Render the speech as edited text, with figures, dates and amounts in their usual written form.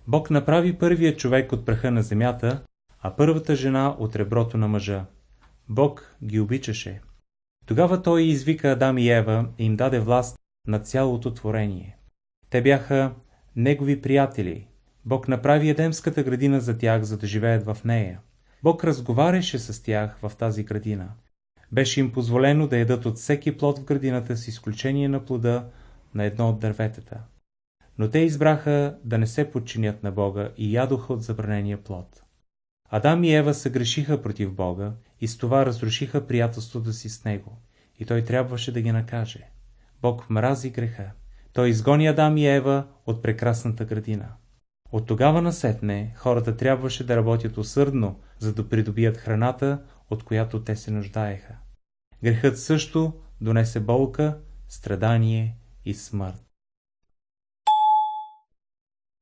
Бог направи първия човек от праха на земята, а първата жена от реброто на мъжа. Бог ги обичаше. Тогава той извика Адам и Ева и им даде власт над цялото творение. Те бяха негови приятели. Бог направи Едемската градина за тях, за да живеят в нея. Бог разговаряше с тях в тази градина. Беше им позволено да ядат от всеки плод в градината с изключение на плода на едно от дърветата. Но те избраха да не се подчинят на Бога и ядоха от забранения плод. Адам и Ева съгрешиха против Бога и с това разрушиха приятелството си с Него, и той трябваше да ги накаже. Бог мрази греха. Той изгони Адам и Ева от прекрасната градина. От тогава насетне хората трябваше да работят усърдно, за да придобият храната, от която те се нуждаеха. Грехът също донесе болка, страдание и смърт.